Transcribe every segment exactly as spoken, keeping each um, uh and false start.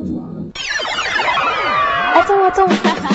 Attends, attends.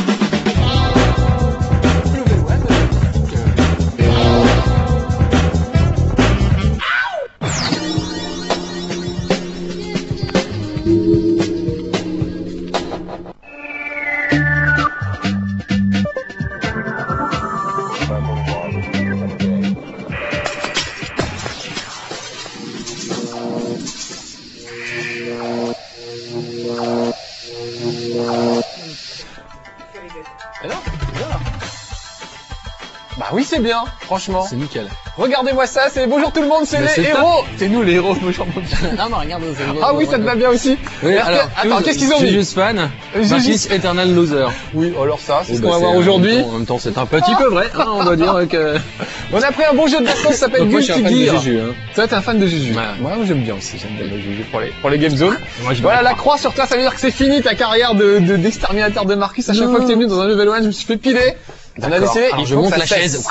Bah oui, c'est bien, franchement. C'est nickel. Regardez-moi ça, c'est bonjour tout le monde, c'est les héros. C'est nous les héros, bonjour. Ah non, regarde. Ah oui, ça te va bien aussi. Oui, alors, attends, qu'est-ce qu'ils ont mis? Jujus fan, Marquis Eternal Loser. Oui, alors ça, c'est ce bah qu'on va voir aujourd'hui. En même temps, c'est un petit peu vrai, hein, on doit dire que... On a pris un bon jeu de baston qui s'appelle Guilty Gear. Moi, je suis un fan de Juju. Hein. Toi, t'es un fan de Juju. Ouais. Moi, j'aime bien aussi, j'aime bien le Juju pour les, pour les Game Zone. Moi, voilà, la croix sur toi, ça veut dire que c'est fini ta carrière de, de, d'exterminateur de Marquis. À chaque fois que t'es venu dans un level one, je me suis fait piler. On a décidé, alors, il je faut monte que la ça chaise.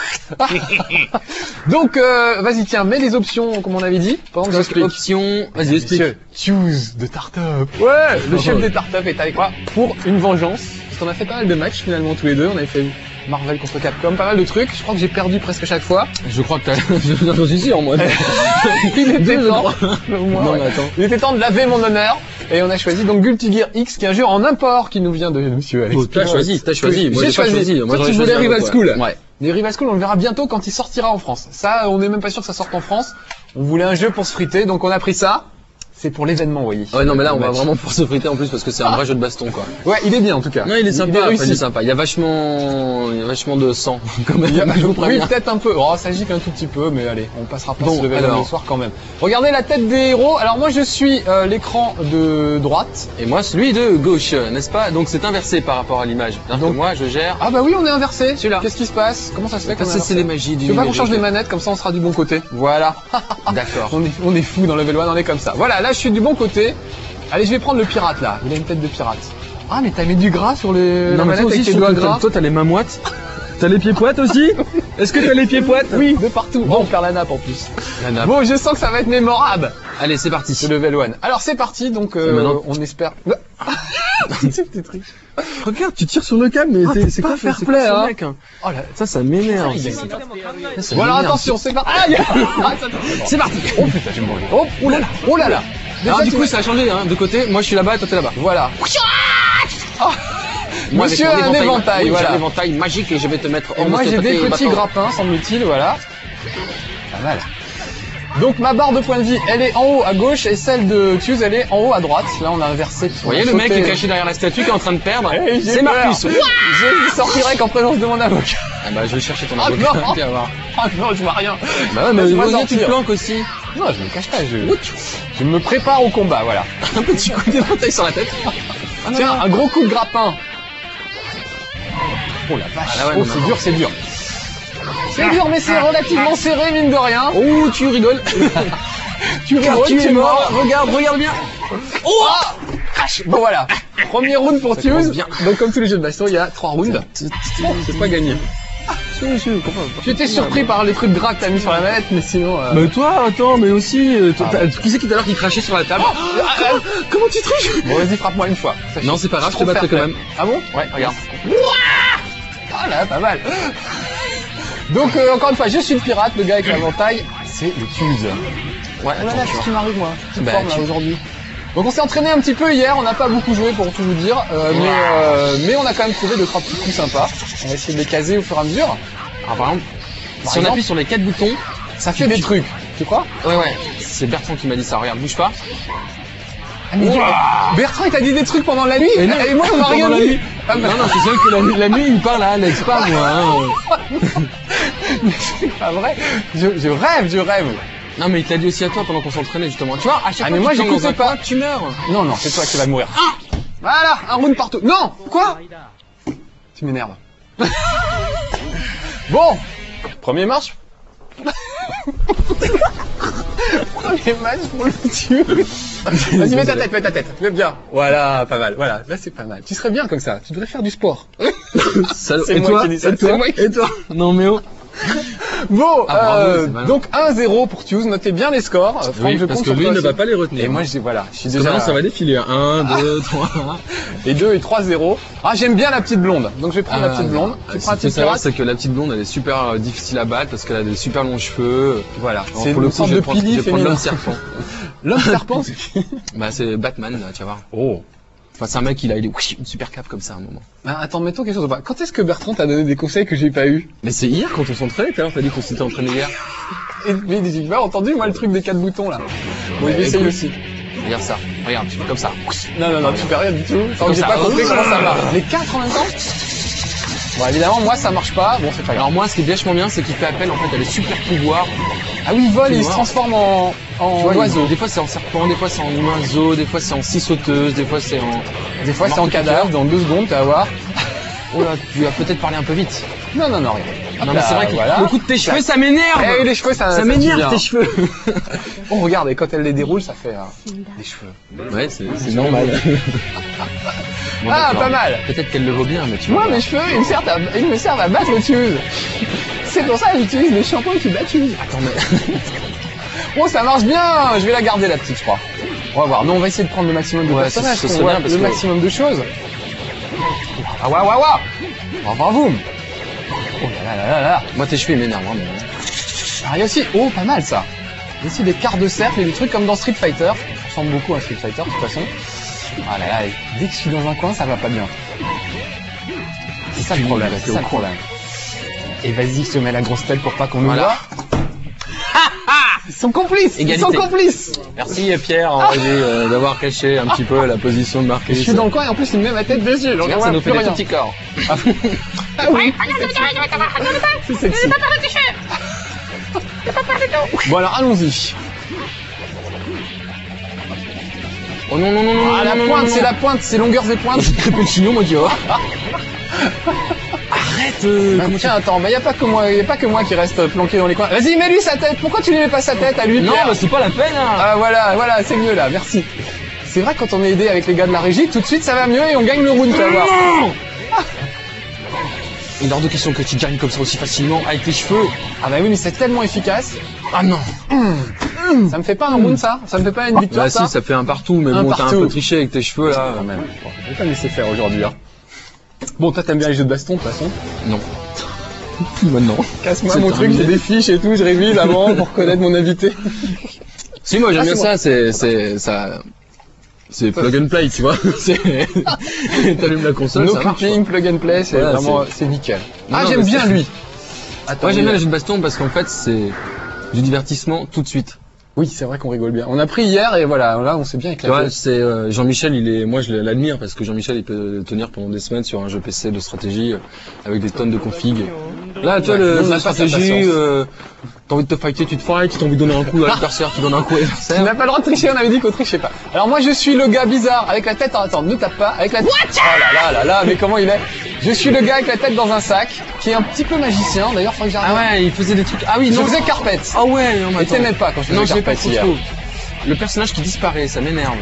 Donc, euh, vas-y, tiens, mets les options, comme on avait dit. Par exemple, option, vas-y, explique. Choose de Tartup. Ouais, le chef des Tartup est avec moi pour une vengeance. Parce qu'on a fait pas mal de matchs, finalement, tous les deux. On avait fait Marvel contre Capcom, pas mal de trucs. Je crois que j'ai perdu presque chaque fois. Je crois que t'as, je suis sûr, moi. Il était temps. Non, mais attends. Il était temps de laver mon honneur. Et on a choisi donc Guilty Gear X, qui est un jeu en import qui nous vient de monsieur Alex. Oh, t'as choisi, t'as choisi. Moi, j'ai choisi. choisi. Moi, Toi, tu voulais Rival School. Ouais. Les Rival School, on le verra bientôt quand il sortira en France. Ça, on n'est même pas sûr que ça sorte en France. On voulait un jeu pour se friter, donc on a pris ça. C'est pour l'événement, vous voyez. Ouais, non, mais là, on va vraiment pour se friter en plus parce que c'est un vrai jeu de baston, quoi. Ouais, il est bien, en tout cas. Non, il est sympa, il est, il est sympa. Il y a vachement, il y a vachement de sang, quand même. Il y a, je vous oui, peut-être un peu. Oh, ça gicle un tout petit peu, mais allez, on passera pas bon, ce level le soir quand même. Regardez la tête des héros. Alors moi, je suis euh, l'écran de droite. Et moi, celui de gauche, n'est-ce pas? Donc c'est inversé par rapport à l'image. Donc moi, je gère. Ah bah oui, on est inversé. Celui-là. Qu'est-ce qui se passe? Comment ça se fait qu'on est c'est les magies du Je veux pas qu'on change les manettes, comme ça on sera du bon côté. Voilà. D'accord. On est, on est fou dans level one, on est comme ça. Voilà, là je suis du bon côté. Allez, je vais prendre le pirate là. Il a une tête de pirate. Ah, mais t'as mis du gras sur les non, mais toi aussi, avec tes doigts gras. Toi, t'as les mains moites. T'as les pieds poites aussi? Est-ce que t'as les pieds poites? Oui, de partout. Bon, on perd la nappe en plus. La nappe. Bon, je sens que ça va être mémorable. Allez, c'est parti. C'est level one. Alors c'est parti, donc euh, on espère. Regarde, tu tires sur le câble, mais ah, c'est quoi fair play, hein, mec, hein. Oh là, ça, ça m'énerve. Bon alors attention, c'est parti. Ah, c'est parti. Oh putain, j'ai mourir. Oh, oh là là, oh là là. Alors du coup, ça a changé, hein, de côté. Moi, je suis là-bas, toi t'es là-bas. Voilà. Oh. Moi, Monsieur a un éventail, oui, voilà. J'ai un éventail magique et je vais te mettre. Et moi, j'ai des petits grappins, semble-t-il, voilà. Pas mal. Donc ma barre de points de vie, elle est en haut à gauche et celle de Tuse, elle est en haut à droite. Là, on a inversé. Vous voyez le mec qui est caché derrière la statue qui est en train de perdre? Hey, c'est Marcus. Je sortirai qu'en présence de mon avocat. Ah bah je vais chercher ton ah avocat. Non. Ah non, je vois rien. Bah ouais, mais regarde, tu te planques aussi. Non, je me cache pas, je, je me prépare au combat, voilà. Un petit coup d'éventail sur la tête. Ah, tiens, un gros coup de grappin. Oh la vache, ah, ouais, oh, c'est dur, c'est dur. C'est dur, mais c'est relativement serré, mine de rien. Oh, tu rigoles. Tu rigoles, tu es mort. Regarde, regarde bien. Oh ah crash. Bon voilà. Premier round pour Tuse. Donc comme tous les jeux de baston, il y a trois rounds. C'est pas gagné. J'étais surpris par les trucs gras que t'as mis sur la manette, mais sinon... Euh... Mais toi, attends, mais aussi... Euh, ah, ouais. Qui c'est qui tout à l'heure qui crachait sur la table? Oh, ah, ah, comment tu triches? Bon, vas-y, frappe-moi une fois. Ça non, c'est pas grave, je te battrai quand même. Ah bon? Ouais, regarde. Ah là, pas mal. Donc, euh, encore une fois, je suis le pirate, le gars avec l'éventail, c'est le Tuse. Ouais, oh là là, qu'est-ce qui m'arrive, moi? Petite bah, forme, là, aujourd'hui. Donc on s'est entraîné un petit peu hier, on n'a pas beaucoup joué pour tout vous dire, euh, mais, euh, mais on a quand même trouvé deux trois petits coups sympas. On va essayer de les caser au fur et à mesure. Alors par exemple, par si exemple, on appuie sur les quatre boutons, ça fait des trucs. Tu crois? Ouais ouais. C'est Bertrand qui m'a dit ça. Regarde, bouge pas. Ah, mais Bertrand il t'a dit des trucs pendant la nuit et, non, et moi on m'a rien dit. Ah, non non, c'est sûr que la nuit, la nuit il parle à Alex, pas moi. Hein. Mais c'est pas vrai. Je, je rêve, je rêve. Non mais il t'a dit aussi à toi pendant qu'on s'entraînait justement. Tu vois, à chaque ah, fois mais que moi tu j'écoutais pas. Coin, tu meurs. Non non, c'est toi qui vas mourir. Ah voilà, un round partout. Non, quoi? Tu m'énerves. Bon, premier match. Premier match pour le Tuse. Vas-y, mets ta tête, mets ta tête. Mets bien. Voilà, pas mal. Voilà, là c'est pas mal. Tu serais bien comme ça. Tu devrais faire du sport. C'est moi qui dis ça. Et toi? Et toi? Non mais oh. Bon, Ah, bravo, euh, c'est malin. donc un zéro pour Tuse, notez bien les scores. Euh, Franck, Oui, je parce compte que sur lui toi ne aussi. va pas les retenir. Et moi, je dis, voilà, je suis Parce que déjà... maintenant, ça va défiler. un, deux, trois. Et deux et trois zéro. Ah, j'aime bien la petite blonde, donc je vais prendre la petite blonde. Tu Ce prends la qu'il faut petite savoir, pirate. c'est que la petite blonde, elle est super euh, difficile à battre parce qu'elle a des super longs cheveux. Voilà, Alors, c'est pour le une coup, sorte je de vais prendre, je pili vais prendre féminin. l'homme serpent. L'homme serpent, c'est qui? Bah, c'est Batman, là, tu vas voir. Oh. Enfin, c'est un mec, il a il est, une super cape comme ça à un moment. Ah, attends, mettons quelque chose. Quand est-ce que Bertrand t'a donné des conseils que j'ai pas eu? Mais c'est hier quand on s'entraînait, tout à l'heure, t'as dit qu'on s'était entraîné hier. Et, mais j'ai pas entendu, moi, le truc des quatre boutons, là. Bon, il Ouais, essaye écoute. aussi. Regarde ça, regarde, tu fais comme ça. Non, non, non, tu fais rien du tout. Tant que comme j'ai ça. pas compris comment ça marche. Les quatre en même temps? Bon, évidemment, moi, ça marche pas. Bon, c'est pas grave. Alors moi, ce qui est vachement bien, c'est qu'il fait appel en fait à des super pouvoirs. Ah oui, il vole et il se vois. transforme en, en Tu vois, oiseau. il- Des fois c'est en serpent, des fois c'est en oiseau, des fois c'est en scie sauteuse, des fois c'est en... Des fois, c'est en Marque cadavre, dans deux secondes, tu vas voir. Oh là, tu vas peut-être parler un peu vite. Non, non, non, rien. Hop Non mais là, c'est vrai que voilà. le coup de tes cheveux, ça m'énerve. Eh oui, les cheveux, ça, Ça ça m'énerve tue bien. tes cheveux. Oh, regarde, et quand elle les déroule, ça fait euh, des cheveux. Ouais, c'est c'est normal. Bon, Ah, d'accord. pas mal. Peut-être qu'elle le vaut bien, mais tu Moi, vois. mes cheveux, ils me servent à, ils me servent à battre le tuse. C'est pour ça que j'utilise des shampoings qui battent tuse. Attends, mais... Oh, ça marche bien. Je vais la garder, la petite, je crois. On va voir. Non, on va essayer de prendre le maximum de Ouais, personnages, ce- ce qu'on serait voit bien, parce le que- maximum de choses. Ah, ouais, ouais, ouais. Au revoir, vous. Oh là là là là là. Moi tes cheveux ils m'énervent vraiment. Ah, il y a aussi, oh, pas mal ça. Il y a aussi des quarts de cercle et des trucs comme dans Street Fighter. Ça ressemble beaucoup à Street Fighter, de toute façon. Ah là là, dès que je suis dans un coin, ça va pas bien. C'est ça le problème, T'es c'est au ça le courant. problème. Et vas-y, je te mets la grosse tête pour pas qu'on nous Voilà. voit. Ils sont complices, ils Égalité. sont complices. Merci Pierre en régie, euh, d'avoir caché un petit peu la position de Marquis. Je suis dans le coin et en plus il me met ma tête dessus. Donc Regarde, ça nous fait des petits corps. Ah oui, c'est sexy. Bon alors allons-y. Oh non non non non Ah non, la non, pointe, non, c'est non. la pointe, c'est longueurs et pointes. Cappuccino moi tu vois. Arrête euh, Bah, comment tiens, attends, bah y a pas que moi, y a pas que moi qui reste planqué dans les coins. Vas-y, mets-lui sa tête. Pourquoi tu lui mets pas sa tête à lui, Non Pierre bah c'est pas la peine hein. Ah voilà, voilà, c'est mieux là, merci. C'est vrai que quand on est aidé avec les gars de la régie, tout de suite ça va mieux et on gagne le round, tu vas voir. Non. Il est hors de question que tu gagnes comme ça aussi facilement avec tes cheveux. Ah bah oui, mais c'est tellement efficace. Ah non. Ça me fait pas un round ça? Ça me fait pas une victoire Bah ça? si ça fait un partout mais Un bon t'as un partout. peu triché avec tes cheveux là. Quand même. Bon, je vais pas me laisser faire aujourd'hui. Hein. Bon, toi t'aimes bien les jeux de baston de toute façon. Non. Maintenant. Casse-moi C'est mon truc, terminé. j'ai des fiches et tout, je révise avant pour connaître mon invité. Si moi j'aime Ah, bien c'est ça, c'est c'est ça c'est plug and play, tu vois. C'est t'allumes la console, No ça marche. clipping, plug and play, c'est Voilà, vraiment, c'est- c'est nickel. Non, Ah, non, j'aime mais bien c'est- lui. Attends, Moi j'aime bien il- les jeux de baston parce qu'en fait c'est du divertissement tout de suite. Oui, c'est vrai qu'on rigole bien. On a pris hier et voilà, là on s'est bien Tu vois, éclaté. c'est euh, Jean-Michel, il est, moi je l'admire parce que Jean-Michel il peut tenir pendant des semaines sur un jeu P C de stratégie euh, avec des tonnes de config. Là, tu vois, Ouais, le on jeu n'a de pas sa stratégie, patience. euh, t'as envie de te fighter, tu te fights, t'as envie de donner un coup à l'adversaire, tu donnes un coup à Tu l'adversaire. n'as pas le droit de tricher, on avait dit qu'on trichait pas. Alors moi je suis le gars bizarre avec la tête, attends, ne tape pas, avec la tête. Oh là là là là, mais comment il est? Je suis le gars avec la tête dans un sac, qui est un petit peu magicien, d'ailleurs faut que j'arrête. Ah ouais, il faisait des trucs. Ah oui, Je non. faisais carpette. Ah ouais, non, mais Et attends. t'aimais pas quand je faisais Non, je l'ai pas carpette trop hier. trop. Le personnage qui disparaît, ça m'énerve.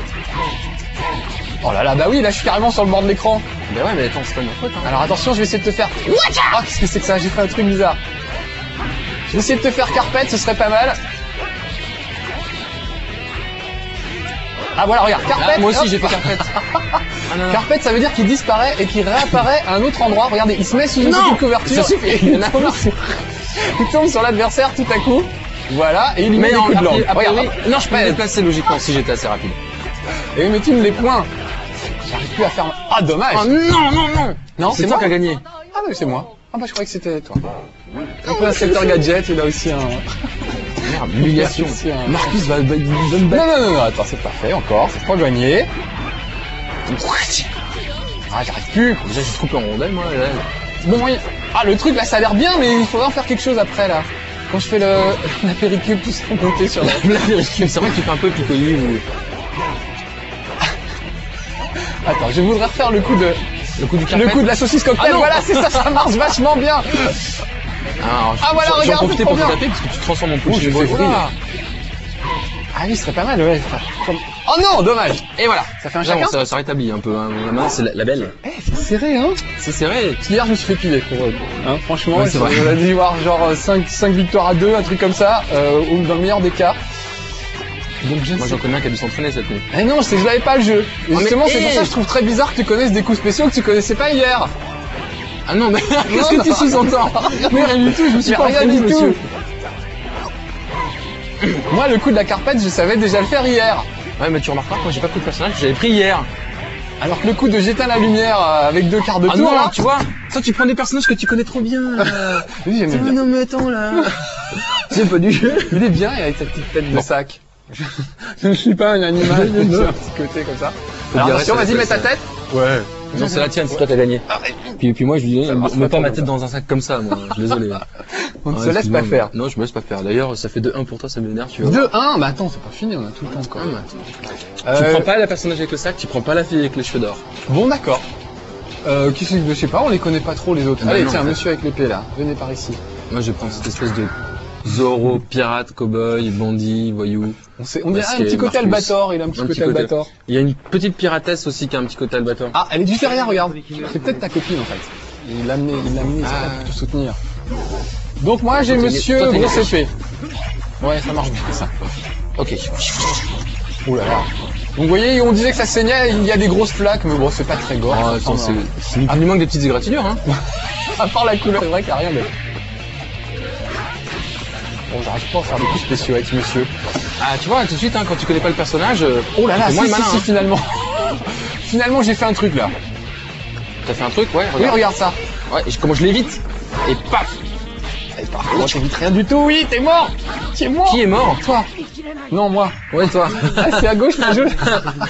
Oh là là, bah oui, là je suis carrément sur le bord de l'écran. Bah ouais, mais attends, c'est pas ma faute. Hein. Alors attention, je vais essayer de te faire. Ah, qu'est-ce que c'est que ça? J'ai fait un truc bizarre. Je vais essayer de te faire carpette, ce serait pas mal. Ah voilà, regarde, carpette. Ah, moi aussi hop. j'ai fait carpette. Ah non, non. Carpette, ça veut dire qu'il disparaît et qu'il réapparaît à un autre endroit. Regardez, il se met sous une Non, petite couverture. ça suffit. Et il, tombe sur... il tombe sur l'adversaire tout à coup. Voilà, et il lui met Mais des en, coups de a langue. priori- a priori- Regarde. non, je peux me Ouais. déplacer logiquement si j'étais assez rapide. Et oui, mais tu me les points. J'arrive plus à faire. Ah, dommage. Oh non, non, non. Non, C'est c'est toi moi qui as gagné. Ah, mais c'est moi. Ah, bah, je croyais que c'était toi. Un peu inspecteur gadget, il a aussi un. Merde, l'humiliation. C'est un- Marcus va, va, va me Non, battre. non, non, non, attends, c'est pas fait encore, c'est pas gagné. Ah, j'arrive plus. Déjà, j'ai coupé en rondelles, moi. Là. Bon, oui. Ah, le truc là, ça a l'air bien, mais il faudrait en faire quelque chose après là. Quand je fais le la péricule, tout ça monter sur la. La vérité, c'est vrai que tu fais un peu picolis ou Attends, je voudrais refaire le coup de le coup du le carpette. coup de la saucisse cocktail. Ah non. Voilà, c'est ça, ça marche vachement bien. Ah, Ah, voilà, j'en regarde, profiter c'est trop pour te bien. taper parce que tu te transformes en Oh, je poulet. fais- oula. Ah oui, ce serait pas mal, ouais. Comme- Oh non, dommage. Et voilà. Ça fait un Là, chacun. bon, ça, ça rétablit un peu, hein. La main, c'est la, la belle. Eh, c'est serré, hein. C'est serré. Hier, je me suis fait piler pour eux. Hein, franchement, Ouais, c'est vrai. on a dû voir genre cinq, cinq victoires à deux, un truc comme ça, euh, ou dans le meilleur des cas. Donc je ne Moi, sais j'en connais un qui a dû s'entraîner cette nuit. Eh non, c'est que je l'avais pas le jeu. Et Oh, mais justement, c'est pour hé ça que je trouve très bizarre que tu connaisses des coups spéciaux que tu connaissais pas hier. Ah non, mais qu'est-ce Non, que tu non. sous-entends? Mais rien du tout, je me suis Mais pas rien entraîné, du tout. monsieur. Moi, le coup de la carpette, je savais déjà le faire hier. Ouais, mais tu remarques pas que moi, j'ai pas pris de personnage que j'avais pris hier. Alors que le coup de j'éteins la lumière euh, avec deux quarts de Ah tour, non, là, tu vois, ça, tu prends des personnages que tu connais trop bien. là. oui, j'aimais Ah, bien. non, mais attends, là. C'est pas du jeu. Il est bien avec sa petite tête de Bon. sac. Je ne suis pas un animal, Non, non. j'ai un petit côté comme ça. Faut Alors dire, attention, ça, vas-y, ça, mets ta ça. tête. Ouais. Non, c'est la tienne, c'est toi, t'as gagné. Puis, puis moi, je lui dis, Ça marche mets pas pas ma trop tête comme dans un sac comme ça, moi. Je suis désolé. On ne Ouais, se laisse excuse-moi, pas faire. mais- Non, je me laisse pas faire. D'ailleurs, ça fait deux un pour toi, ça m'énerve, tu vois. deux un, bah attends, c'est pas fini, on a tout le temps encore. Ah, mais attends. Euh, Tu prends pas la personnage avec le sac, tu prends pas la fille avec les cheveux d'or. Bon, d'accord. Euh, qui c'est que je sais pas, on les connaît pas trop les autres. Bah Allez, non, tiens, en fait. monsieur avec l'épée là, venez par ici. Moi, je vais prendre cette espèce de Zorro, pirate, cowboy, bandit, voyou. On, sait, on dirait Parce un que petit côté Marcus. Albator, il a un petit Un côté petit côté. Albator. Il y a une petite piratesse aussi qui a un petit côté albator. Ah, elle est juste derrière, regarde. C'est peut-être ta copine en fait. Il l'a amené, il l'a amené, Ah. pour te soutenir. Donc moi j'ai Toi, t'es- monsieur toi, t'es grosse une épée. Ouais, ça marche bien ça. Ok. Ouh là là. Donc vous voyez, on disait que ça saignait, il y a des grosses flaques, mais bon, c'est pas très gore. Oh, ça attends, ressemble c'est, c'est, il nous manque des petites égratignures, hein. à- À part la couleur, c'est vrai qu'il n'y a rien d'autre. Bon, j'arrive pas à faire des coups spéciaux avec ce monsieur. Ah, tu vois, tout de suite, hein, quand tu connais pas le personnage, euh, Oh là là, c'est si, moins si, malin, si, hein. finalement. Finalement, j'ai fait un truc là. T'as fait un truc, ouais, Oui, regarde. regarde ça. Ouais, et je- comment je l'évite. Et paf! Et par contre, t'évites rien du tout, oui, t'es mort. Qui est mort? Qui est mort? Toi. Non, moi. Ouais, toi. Ah, c'est à gauche la joue.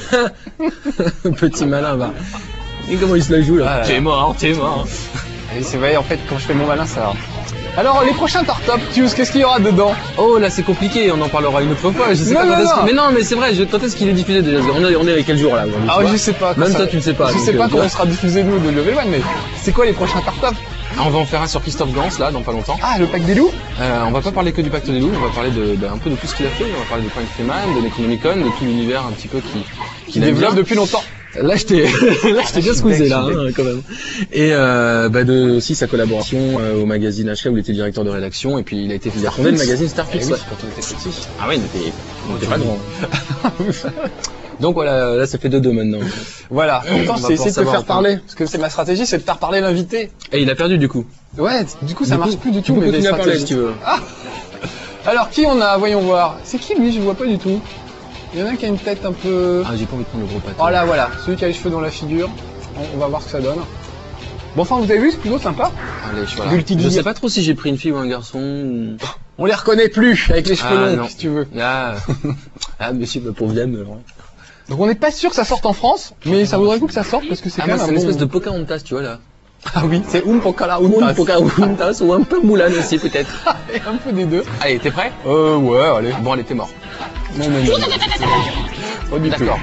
Petit malin, va. Et comment il se la joue, là? Ah là là. T'es mort, t'es mort. Et c'est vrai, en fait, quand je fais mon malin, ça va. Alors, les prochains Tartop Tues, qu'est-ce qu'il y aura dedans? Oh, là, c'est compliqué, on en parlera une autre fois. Je sais Non, pas non, quand est-ce non. que- Mais non, mais c'est vrai, je... quand est-ce qu'il est diffusé déjà? On est, on est quel jour, là? aujourd'hui, Ah tu ouais, vois je sais pas. quand Même ça- toi, tu ne sais pas. Je donc, sais pas euh, comment sera diffusé nous de Level un, mais c'est quoi les prochains Tartop? Ah, on va en faire un sur Christophe Gans, là, dans pas longtemps. Ah, le pack des loups? Euh, on va pas parler que du Pacte des Loups, on va parler de, bah, un peu de tout ce qu'il a fait. On va parler de Frank Freeman, de Necronomicon, de tout l'univers un petit peu qui, Qui qu'il aime développe bien. depuis longtemps. Là, je t'ai, là, je t'ai bien je suis squeezé, bec, là, je suis hein, quand même. Et, euh, bah, de, aussi sa collaboration, euh, au magazine H K où il était directeur de rédaction, et puis il a été, il a fondé le magazine Starfix, Eh oui, ouais. quand on était petit. Ah ouais, il était, il était pas grand. Donc voilà, là, ça fait deux deux maintenant. Voilà. On Pourtant, va c'est essayer pouvoir de te savoir faire attends. parler. Parce que c'est ma stratégie, c'est de faire parler l'invité. Et il a perdu, du coup. Ouais, du coup, ça Du marche coup, plus du tu tout, peux mais les continuer à parler, stratégies. si tu veux. Alors, qui on a? Voyons voir. C'est qui lui? Je vois pas du tout. Il y en a un qui a une tête un peu... Ah, j'ai pas envie de prendre le gros pâteau. Oh là, voilà. Celui qui a les cheveux dans la figure. On, on va voir ce que ça donne. Bon, enfin, vous avez vu, c'est plutôt sympa. Allez, je, voilà. Gulti Je Gear. sais pas trop si j'ai pris une fille ou un garçon. ou- On les reconnaît plus avec les cheveux Ah, longs, non. si tu veux. Ah, ah, monsieur, le pauvre Yann, alors. Donc, on n'est pas sûr que ça sorte en France, mais ça vaudrait le coup que ça sorte parce que c'est Ah, quand moi, même c'est un une bon... espèce de Pocahontas, tu vois, là. Ah oui, c'est Um Pokala Ou Um un Pocahontas, ou un peu Moulin aussi, peut-être. Et un peu des deux. Allez, t'es prêt? Euh, ouais, allez. Bon, allez, t'es mort. Non, non, non. non. Pas du tout. D'accord.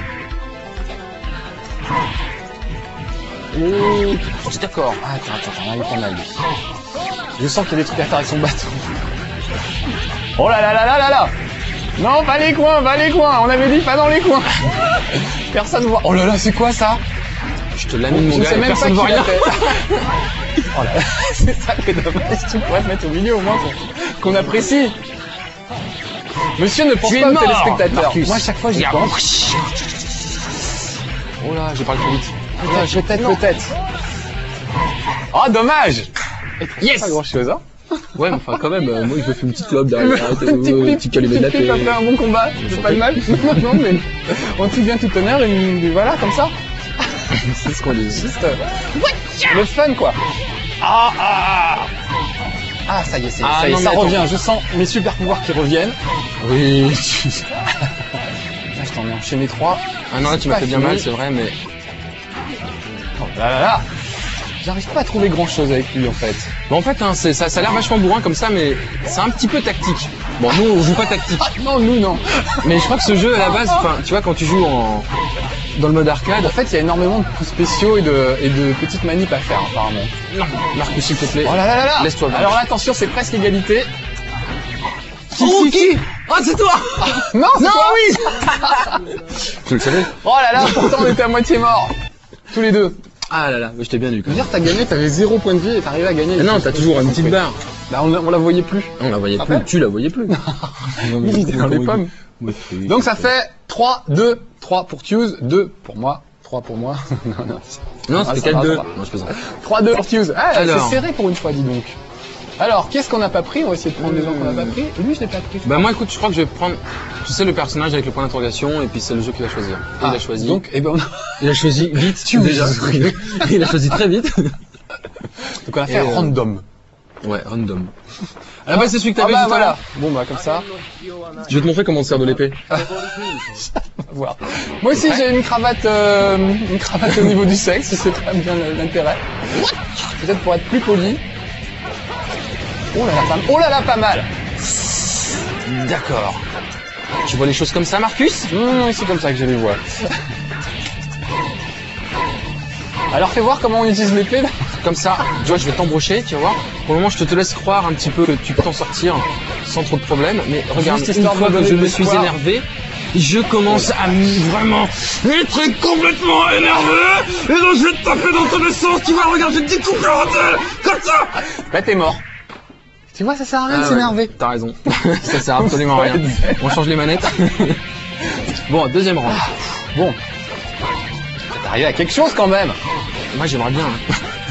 Oh, d'accord. Ah, attends, attends, attends, il est pas mal, lui. Je sens qu'il y a des trucs à faire avec son bateau. Oh là là là là là là! Non, pas les coins, pas les coins! On avait dit pas dans les coins! Personne voit. Oh là là, c'est quoi ça? Je te l'amène, mon Je gars, sais et même pas personne qui voit l'a rien. fait. Oh là là, c'est ça qui est dommage, tu pourrais te mettre au milieu au moins pour qu'on apprécie. Monsieur ne pense Tu es pas aux mort, téléspectateurs. Marcus. Moi, à chaque fois, j'y Regarde. pense. Oh là, j'ai parlé trop vite. Peut-être, peut-être, peut-être. Oh, dommage! Yes! Pas grand chose, hein? Ouais, mais enfin, quand même, euh, moi, je me fais une petite clope derrière. Un petit clip, Petit calumet de la petit clip tête. après un bon combat, c'est pas de mal. Non, non, mais on tue bien tout honneur et une- voilà, comme ça. C'est ce qu'on dit. Juste euh, le fun, quoi. Ah, ah, ah, ça y est, c'est- Ah, ça y est, non, ça mais attends. revient. Je sens mes super pouvoirs qui reviennent. Oui. Là, je t'en ai enchaîné trois. Ah non, là, tu m'as Pas fait bien fini. mal, c'est vrai, mais... Oh là là là. J'arrive pas à trouver grand chose avec lui, en fait. Bon, en fait, hein, c'est- ça, ça a l'air vachement bourrin comme ça, mais c'est un petit peu tactique. Bon, nous, on joue pas tactique. Ah, non, nous, non. Mais je crois que ce jeu, à la base, enfin, tu vois, quand tu joues en... dans le mode arcade... En fait, il y a énormément de coups spéciaux et de, et de petites manips à faire, apparemment. Non, Marcus, s'il te plaît. Oh là là là là. Laisse-toi vaincre. Alors là, attention, c'est presque égalité. Qui, Oh, qui, qui qui Oh, c'est toi! Non, c'est Non, toi. oui! Tu le savais? Oh là là, pourtant on était à moitié morts. Tous les deux. Ah là là, je t'ai bien eu. Je veux dire, t'as gagné, t'avais zéro point de vie et t'arrivais à gagner. Ah non, t'as toujours une petite barre. Bah, on, on la voyait plus. On la voyait Après plus, tu la voyais plus. Oui, il était dans les pommes. Donc ça fait trois, deux, trois pour Tuse, deux pour moi, trois pour moi. non, non. Non, Ah, c'était ça va, quatre deux. ça va. Non, je plaisante. trois deux pour Tuse. Ah, Alors. c'est serré pour une fois, dis donc. Alors, qu'est-ce qu'on n'a pas pris? On va essayer de prendre des gens qu'on n'a pas pris. Lui, je l'ai pas pris. Bah moi écoute, je crois que je vais prendre, tu sais, le personnage avec le point d'interrogation et puis c'est le jeu qu'il va choisir. Et Ah, il a choisi. Donc, eh ben, on a... il a choisi vite. Tu déjà. oublies. Il a choisi très vite. donc on a fait Et, euh, random. Ouais, random. À la base c'est celui que t'avais Ah bah tout à voilà. l'heure. Bon bah comme ça. Je vais te montrer comment on se sert de l'épée. On va voir. Moi aussi j'ai une cravate, euh, une cravate au niveau du sexe, si c'est très bien l'intérêt. Peut-être pour être plus poli. Oh là là, pas, oh là là, pas mal. D'accord. Tu vois les choses comme ça, Marcus? Mmh, c'est comme ça que je les vois. Alors fais voir comment on utilise l'épée là. Comme ça, tu vois, je vais t'embrocher, tu vas voir. Pour le moment, je te, te laisse croire un petit peu que tu peux t'en sortir sans trop de problèmes. Mais regarde, Juste une histoire de fois que donner je de me suis l'espoir. énervé, je commence à m- vraiment être complètement énervé. Et donc, je vais te taper dans tous les sens. Tu vois, regarde, je vais te découper en deux, comme ça. Là t'es mort. Tu vois, ça sert à rien de Ah s'énerver. ouais, t'as raison. Ça sert absolument à rien. On change les manettes. Bon, deuxième round. Bon. T'es arrivé à quelque chose quand même. Moi, j'aimerais bien. hein.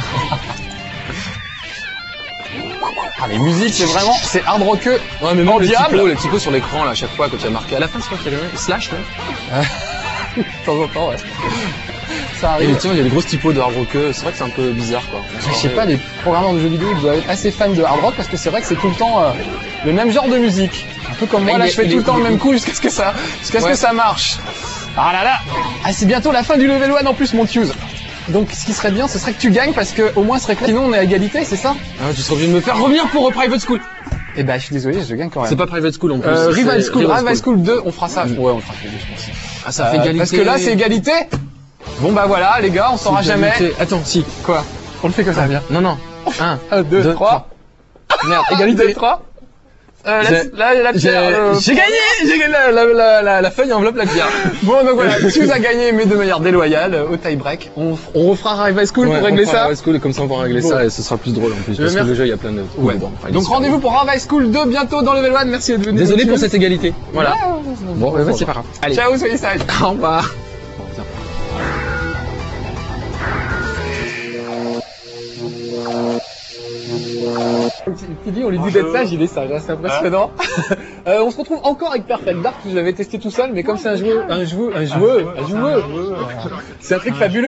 Ah les musiques c'est vraiment, c'est hard rockeux. Ouais, mais même En les diable. typos, les typos sur l'écran, là, à chaque fois que tu as marqué. À la fin, c'est quoi qu'il y a le slash, là? De temps en temps, ouais. Ça Et arrive. effectivement, il y a des grosses typos de hard rockeux. C'est vrai que c'est un peu bizarre, quoi. Je sais pas, les programmeurs de jeux vidéo ils doivent être assez fans de hard rock parce que c'est vrai que c'est tout le temps euh, le même genre de musique. Un peu comme moi, Il là est- je fais il tout est- le temps le il- même coup jusqu'à ce que ça, jusqu'à ce Ouais. que ça marche. Ah là là. Ah c'est bientôt la fin du level one en plus mon Tuse. Donc ce qui serait bien ce serait que tu gagnes parce que au moins ce serait clair. Sinon on est à égalité, c'est ça? Ah, tu seras obligé de me faire revenir pour euh, Private School. Eh ben je suis désolé, je gagne quand même. C'est pas Private School en plus. Euh, c'est Rival School, Rival Rival School deux, on fera ça. Ouais, on le fera tous les deux, je pense. Ah, ça fait Euh, égalité. Parce que là c'est égalité. Bon bah voilà les gars, on saura jamais. Égalité. Attends, si. Quoi? On le fait comme ça, bien. Non, non. Un, un, deux, deux, trois. Merde, Égalité trois. Euh, la, J'ai- la, la J'ai pierre, euh, j'ai gagné. J'ai gagné la, la, la, la, la feuille enveloppe la pierre. Bon donc voilà, Tuse a gagné mais de manière déloyale euh, au tie break. On, on refera Rival School Ouais, pour régler on fera ça. Rival School et comme ça on pourra régler Bon. ça et ce sera plus drôle en plus. Parce merci. que le jeu, il y a plein de. Ouais. dedans. Enfin, il est Donc super rendez-vous drôle. pour Rival School deux bientôt dans Level one. Merci d'être venu. Désolé pour Tuse. cette égalité. Voilà. Ah, Bon, bah, c'est pas grave. Allez. Ciao, soyez sages. Au revoir. Tu dis, on lui dit d'être sage, il est sage, hein, c'est impressionnant. Euh, on se retrouve encore avec Perfect Dark, que je l'avais testé tout seul, mais comme c'est un joueur, un joueur, un joueur, un joueur, c'est un truc fabuleux.